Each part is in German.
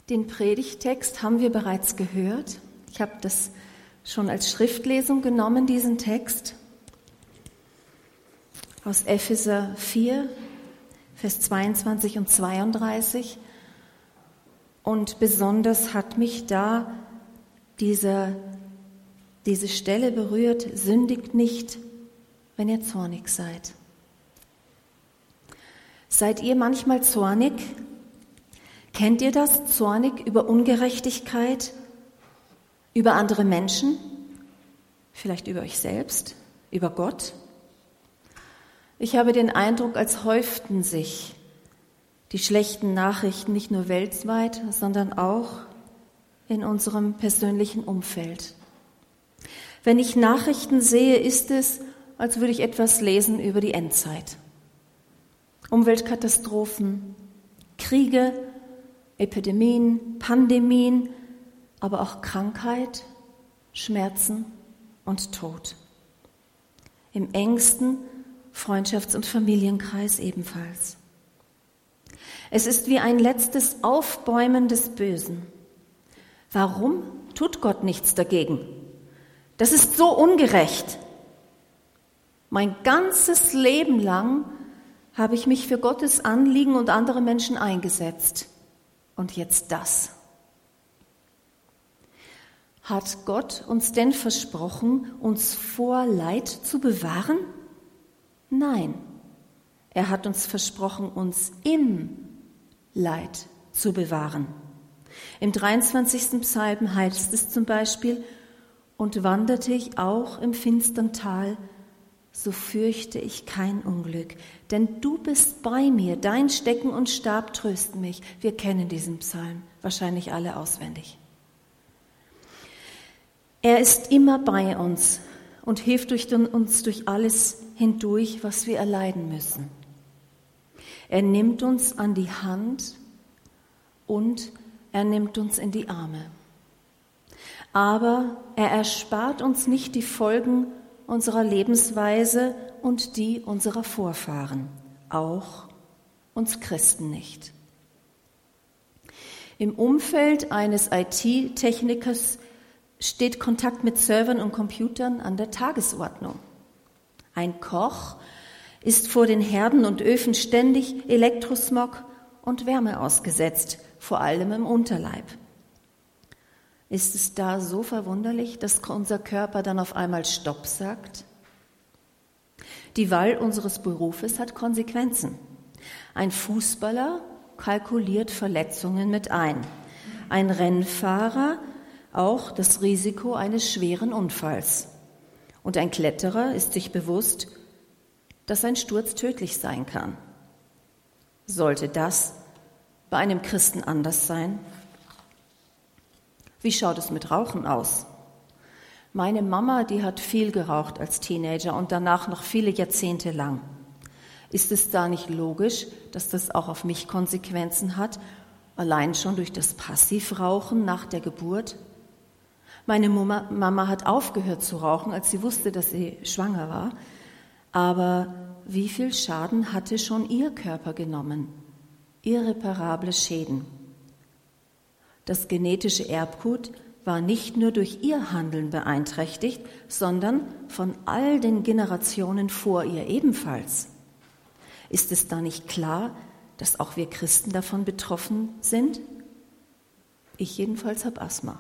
Den Predigttext haben wir bereits gehört. Ich habe das schon als Schriftlesung genommen, diesen Text aus Epheser 4, Vers 22 und 32. Und besonders hat mich da diese Stelle berührt: Sündigt nicht, wenn ihr zornig seid. Seid ihr manchmal zornig? Kennt ihr das? Zornig über Ungerechtigkeit, über andere Menschen, vielleicht über euch selbst, über Gott? Ich habe den Eindruck, als häuften sich die schlechten Nachrichten nicht nur weltweit, sondern auch in unserem persönlichen Umfeld. Wenn ich Nachrichten sehe, ist es, als würde ich etwas lesen über die Endzeit. Umweltkatastrophen, Kriege, Epidemien, Pandemien, aber auch Krankheit, Schmerzen und Tod. Im engsten Freundschafts- und Familienkreis ebenfalls. Es ist wie ein letztes Aufbäumen des Bösen. Warum tut Gott nichts dagegen? Das ist so ungerecht. Mein ganzes Leben lang habe ich mich für Gottes Anliegen und andere Menschen eingesetzt. Und jetzt das. Hat Gott uns denn versprochen, uns vor Leid zu bewahren? Nein, er hat uns versprochen, uns im Leid zu bewahren. Im 23. Psalm heißt es zum Beispiel: Und wanderte ich auch im finstern Tal, so fürchte ich kein Unglück, denn du bist bei mir, dein Stecken und Stab trösten mich. Wir kennen diesen Psalm, wahrscheinlich alle auswendig. Er ist immer bei uns und hilft uns durch alles hindurch, was wir erleiden müssen. Er nimmt uns an die Hand und er nimmt uns in die Arme. Aber er erspart uns nicht die Folgen unserer Lebensweise und die unserer Vorfahren, auch uns Christen nicht. Im Umfeld eines IT-Technikers steht Kontakt mit Servern und Computern an der Tagesordnung. Ein Koch ist vor den Herden und Öfen ständig Elektrosmog und Wärme ausgesetzt, vor allem im Unterleib. Ist es da so verwunderlich, dass unser Körper dann auf einmal Stopp sagt? Die Wahl unseres Berufes hat Konsequenzen. Ein Fußballer kalkuliert Verletzungen mit ein. Ein Rennfahrer auch das Risiko eines schweren Unfalls. Und ein Kletterer ist sich bewusst, dass ein Sturz tödlich sein kann. Sollte das bei einem Christen anders sein? Wie schaut es mit Rauchen aus? Meine Mama, die hat viel geraucht als Teenager und danach noch viele Jahrzehnte lang. Ist es da nicht logisch, dass das auch auf mich Konsequenzen hat, allein schon durch das Passivrauchen nach der Geburt? Meine Mama hat aufgehört zu rauchen, als sie wusste, dass sie schwanger war. Aber wie viel Schaden hatte schon ihr Körper genommen? Irreparable Schäden. Das genetische Erbgut war nicht nur durch ihr Handeln beeinträchtigt, sondern von all den Generationen vor ihr ebenfalls. Ist es da nicht klar, dass auch wir Christen davon betroffen sind? Ich jedenfalls habe Asthma.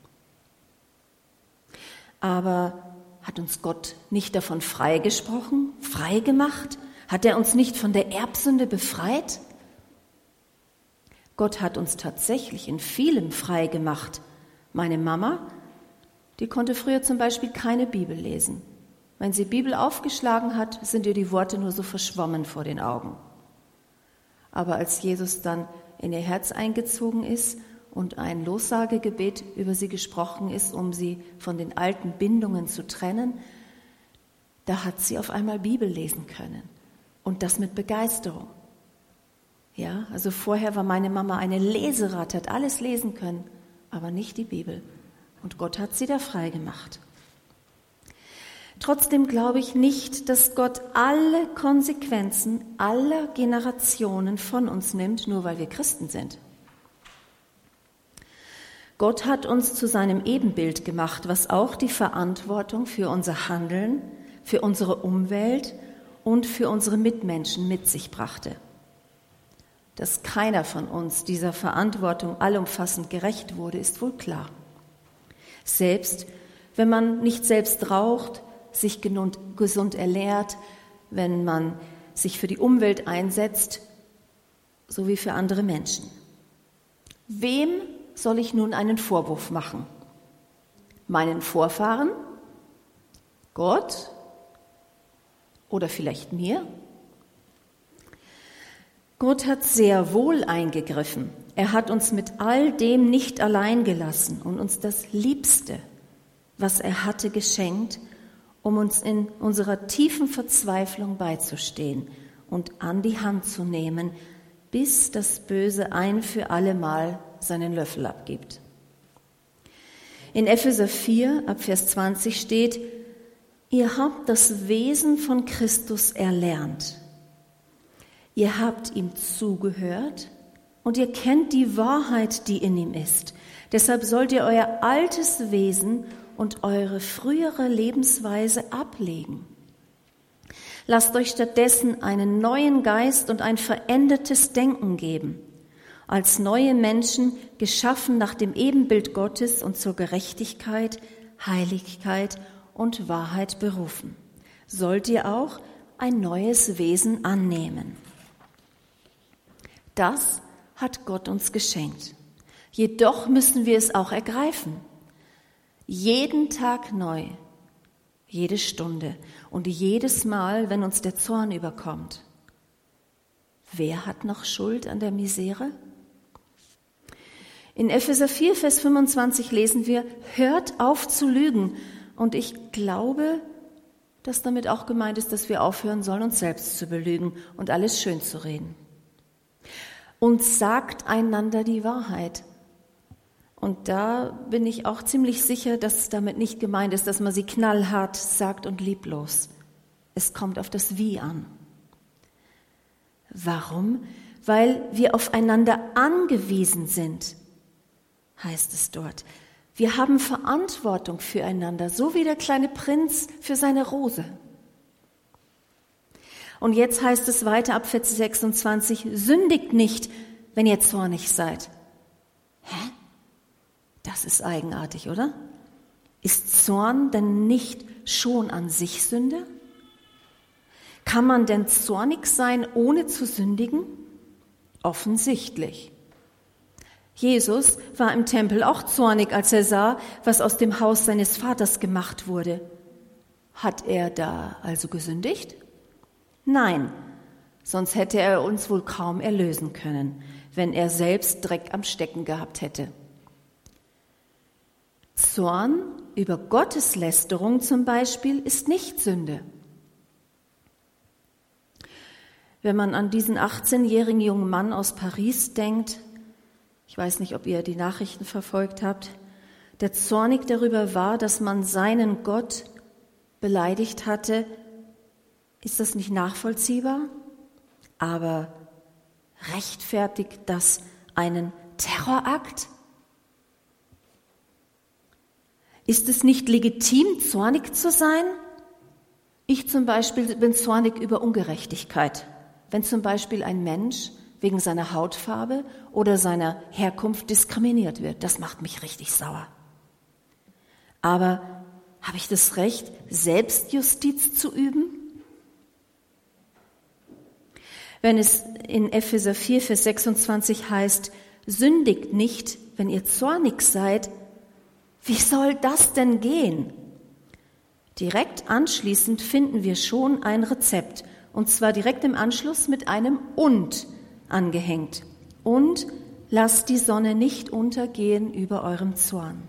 Aber hat uns Gott nicht davon freigesprochen, frei gemacht? Hat er uns nicht von der Erbsünde befreit? Gott hat uns tatsächlich in vielem frei gemacht. Meine Mama, die konnte früher zum Beispiel keine Bibel lesen. Wenn sie Bibel aufgeschlagen hat, sind ihr die Worte nur so verschwommen vor den Augen. Aber als Jesus dann in ihr Herz eingezogen ist und ein Lossagegebet über sie gesprochen ist, um sie von den alten Bindungen zu trennen, da hat sie auf einmal Bibel lesen können. Und das mit Begeisterung. Ja, also vorher war meine Mama eine Leseratte, hat alles lesen können, aber nicht die Bibel. Und Gott hat sie da frei gemacht. Trotzdem glaube ich nicht, dass Gott alle Konsequenzen aller Generationen von uns nimmt, nur weil wir Christen sind. Gott hat uns zu seinem Ebenbild gemacht, was auch die Verantwortung für unser Handeln, für unsere Umwelt und für unsere Mitmenschen mit sich brachte. Dass keiner von uns dieser Verantwortung allumfassend gerecht wurde, ist wohl klar. Selbst wenn man nicht selbst raucht, sich gesund ernährt, wenn man sich für die Umwelt einsetzt, sowie für andere Menschen. Wem soll ich nun einen Vorwurf machen? Meinen Vorfahren? Gott? Oder vielleicht mir? Gott hat sehr wohl eingegriffen. Er hat uns mit all dem nicht allein gelassen und uns das Liebste, was er hatte, geschenkt, um uns in unserer tiefen Verzweiflung beizustehen und an die Hand zu nehmen, bis das Böse ein für alle Mal seinen Löffel abgibt. In Epheser 4, ab Vers 20 steht: Ihr habt das Wesen von Christus erlernt. Ihr habt ihm zugehört und ihr kennt die Wahrheit, die in ihm ist. Deshalb sollt ihr euer altes Wesen und eure frühere Lebensweise ablegen. Lasst euch stattdessen einen neuen Geist und ein verändertes Denken geben. Als neue Menschen, geschaffen nach dem Ebenbild Gottes und zur Gerechtigkeit, Heiligkeit und Wahrheit berufen, sollt ihr auch ein neues Wesen annehmen. Das hat Gott uns geschenkt. Jedoch müssen wir es auch ergreifen. Jeden Tag neu, jede Stunde und jedes Mal, wenn uns der Zorn überkommt. Wer hat noch Schuld an der Misere? In Epheser 4, Vers 25 lesen wir: Hört auf zu lügen. Und ich glaube, dass damit auch gemeint ist, dass wir aufhören sollen, uns selbst zu belügen und alles schön zu reden. Und sagt einander die Wahrheit. Und da bin ich auch ziemlich sicher, dass damit nicht gemeint ist, dass man sie knallhart sagt und lieblos. Es kommt auf das Wie an. Warum? Weil wir aufeinander angewiesen sind, heißt es dort. Wir haben Verantwortung füreinander, so wie der kleine Prinz für seine Rose. Und jetzt heißt es weiter ab Vers 26, sündigt nicht, wenn ihr zornig seid. Hä? Das ist eigenartig, oder? Ist Zorn denn nicht schon an sich Sünde? Kann man denn zornig sein, ohne zu sündigen? Offensichtlich. Jesus war im Tempel auch zornig, als er sah, was aus dem Haus seines Vaters gemacht wurde. Hat er da also gesündigt? Nein, sonst hätte er uns wohl kaum erlösen können, wenn er selbst Dreck am Stecken gehabt hätte. Zorn über Gotteslästerung zum Beispiel ist nicht Sünde. Wenn man an diesen 18-jährigen jungen Mann aus Paris denkt, ich weiß nicht, ob ihr die Nachrichten verfolgt habt, der zornig darüber war, dass man seinen Gott beleidigt hatte, ist das nicht nachvollziehbar? Aber rechtfertigt das einen Terrorakt? Ist es nicht legitim, zornig zu sein? Ich zum Beispiel bin zornig über Ungerechtigkeit. Wenn zum Beispiel ein Mensch wegen seiner Hautfarbe oder seiner Herkunft diskriminiert wird, das macht mich richtig sauer. Aber habe ich das Recht, Selbstjustiz zu üben? Wenn es in Epheser 4, Vers 26 heißt, sündigt nicht, wenn ihr zornig seid, wie soll das denn gehen? Direkt anschließend finden wir schon ein Rezept, und zwar direkt im Anschluss mit einem Und angehängt. Und lasst die Sonne nicht untergehen über eurem Zorn.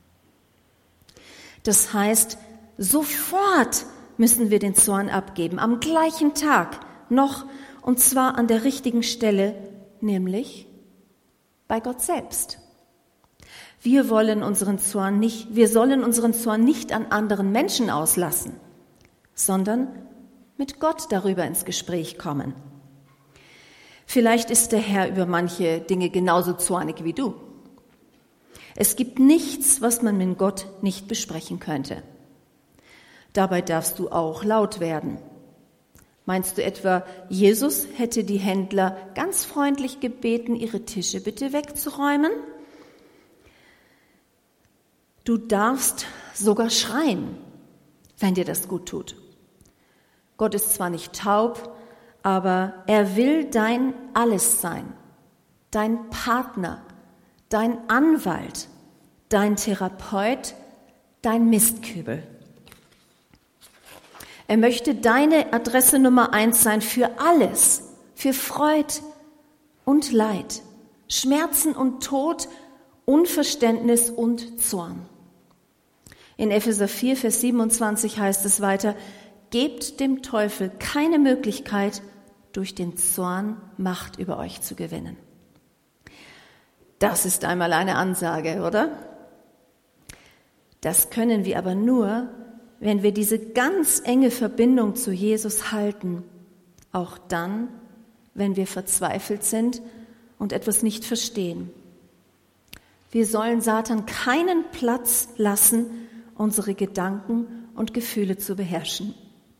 Das heißt, sofort müssen wir den Zorn abgeben, am gleichen Tag noch, und zwar an der richtigen Stelle, nämlich bei Gott selbst. Wir sollen unseren Zorn nicht an anderen Menschen auslassen, sondern mit Gott darüber ins Gespräch kommen. Vielleicht ist der Herr über manche Dinge genauso zornig wie du. Es gibt nichts, was man mit Gott nicht besprechen könnte. Dabei darfst du auch laut werden. Meinst du etwa, Jesus hätte die Händler ganz freundlich gebeten, ihre Tische bitte wegzuräumen? Du darfst sogar schreien, wenn dir das gut tut. Gott ist zwar nicht taub, aber er will dein Alles sein, dein Partner, dein Anwalt, dein Therapeut, dein Mistkübel. Er möchte deine Adresse Nummer 1 sein für alles, für Freud und Leid, Schmerzen und Tod, Unverständnis und Zorn. In Epheser 4, Vers 27 heißt es weiter, gebt dem Teufel keine Möglichkeit, durch den Zorn Macht über euch zu gewinnen. Das ist einmal eine Ansage, oder? Das können wir aber nur, wenn wir diese ganz enge Verbindung zu Jesus halten, auch dann, wenn wir verzweifelt sind und etwas nicht verstehen. Wir sollen Satan keinen Platz lassen, unsere Gedanken und Gefühle zu beherrschen.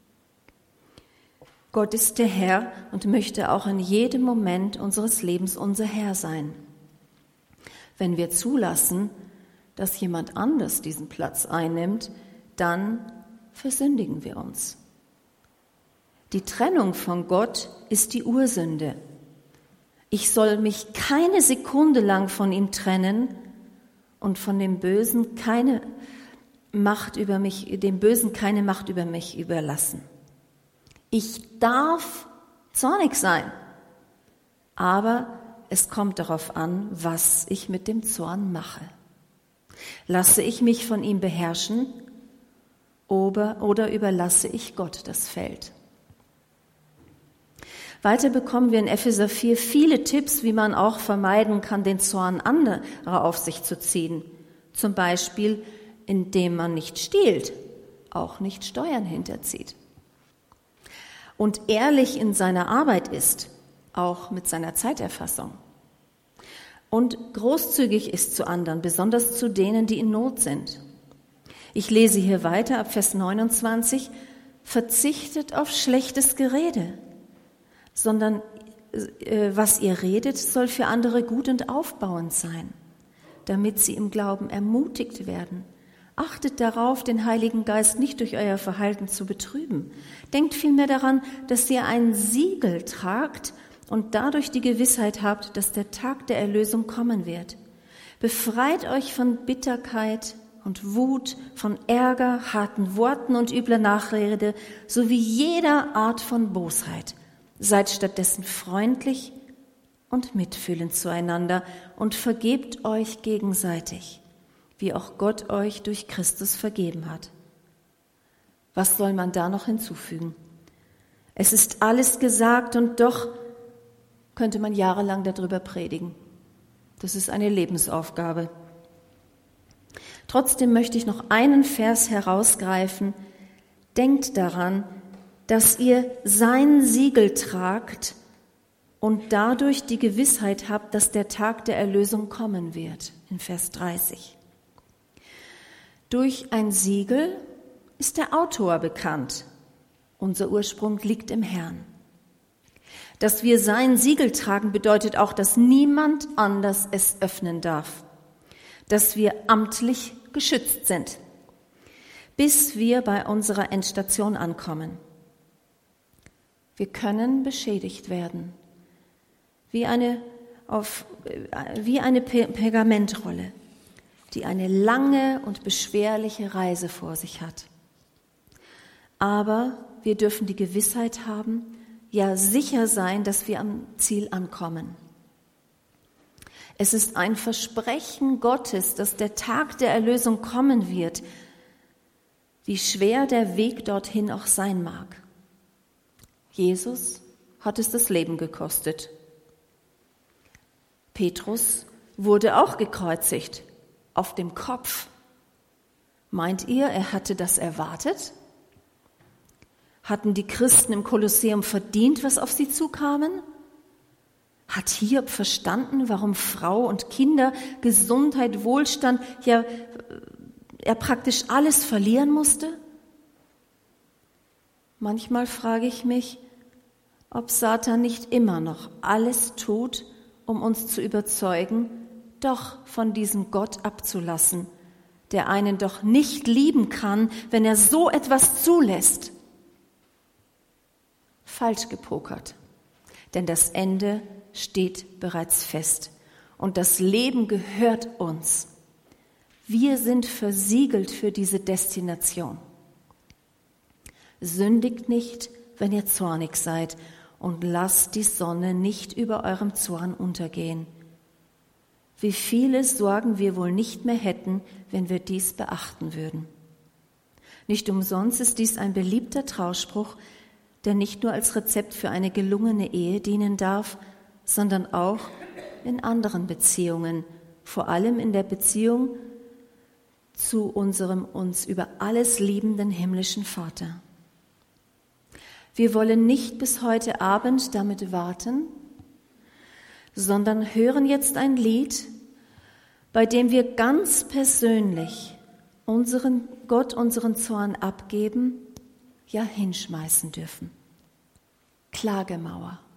Gott ist der Herr und möchte auch in jedem Moment unseres Lebens unser Herr sein. Wenn wir zulassen, dass jemand anders diesen Platz einnimmt, dann versündigen wir uns. Die Trennung von Gott ist die Ursünde. Ich soll mich keine Sekunde lang von ihm trennen und von dem Bösen keine Macht über mich überlassen. Ich darf zornig sein, aber es kommt darauf an, was ich mit dem Zorn mache. Lasse ich mich von ihm beherrschen oder überlasse ich Gott das Feld? Weiter bekommen wir in Epheser 4 viele Tipps, wie man auch vermeiden kann, den Zorn anderer auf sich zu ziehen. Zum Beispiel, indem man nicht stiehlt, auch nicht Steuern hinterzieht. Und ehrlich in seiner Arbeit ist, auch mit seiner Zeiterfassung. Und großzügig ist zu anderen, besonders zu denen, die in Not sind. Ich lese hier weiter ab Vers 29, verzichtet auf schlechtes Gerede, sondern was ihr redet, soll für andere gut und aufbauend sein, damit sie im Glauben ermutigt werden. Achtet darauf, den Heiligen Geist nicht durch euer Verhalten zu betrüben. Denkt vielmehr daran, dass ihr ein Siegel tragt und dadurch die Gewissheit habt, dass der Tag der Erlösung kommen wird. Befreit euch von Bitterkeit und Wut, von Ärger, harten Worten und übler Nachrede sowie jeder Art von Bosheit. Seid stattdessen freundlich und mitfühlend zueinander und vergebt euch gegenseitig, wie auch Gott euch durch Christus vergeben hat. Was soll man da noch hinzufügen? Es ist alles gesagt und doch könnte man jahrelang darüber predigen. Das ist eine Lebensaufgabe. Trotzdem möchte ich noch einen Vers herausgreifen. Denkt daran, dass ihr sein Siegel tragt und dadurch die Gewissheit habt, dass der Tag der Erlösung kommen wird, in Vers 30. Durch ein Siegel ist der Autor bekannt. Unser Ursprung liegt im Herrn. Dass wir sein Siegel tragen, bedeutet auch, dass niemand anders es öffnen darf. Dass wir amtlich geschützt sind, bis wir bei unserer Endstation ankommen. Wir können beschädigt werden, wie eine Pergamentrolle, die eine lange und beschwerliche Reise vor sich hat. Aber wir dürfen die Gewissheit haben, ja sicher sein, dass wir am Ziel ankommen. Es ist ein Versprechen Gottes, dass der Tag der Erlösung kommen wird, wie schwer der Weg dorthin auch sein mag. Jesus hat es das Leben gekostet. Petrus wurde auch gekreuzigt, auf dem Kopf. Meint ihr, er hatte das erwartet? Hatten die Christen im Kolosseum verdient, was auf sie zukamen? Hat Hiob verstanden, warum Frau und Kinder, Gesundheit, Wohlstand, ja, er praktisch alles verlieren musste? Manchmal frage ich mich, ob Satan nicht immer noch alles tut, um uns zu überzeugen, doch von diesem Gott abzulassen, der einen doch nicht lieben kann, wenn er so etwas zulässt. Falsch gepokert, denn das Ende steht bereits fest und das Leben gehört uns. Wir sind versiegelt für diese Destination. Sündigt nicht, wenn ihr zornig seid, und lasst die Sonne nicht über eurem Zorn untergehen. Wie viele Sorgen wir wohl nicht mehr hätten, wenn wir dies beachten würden. Nicht umsonst ist dies ein beliebter Trauspruch, der nicht nur als Rezept für eine gelungene Ehe dienen darf, sondern auch in anderen Beziehungen, vor allem in der Beziehung zu unserem uns über alles liebenden himmlischen Vater. Wir wollen nicht bis heute Abend damit warten, sondern hören jetzt ein Lied, bei dem wir ganz persönlich Gott unseren Zorn abgeben, ja hinschmeißen dürfen. Klagemauer.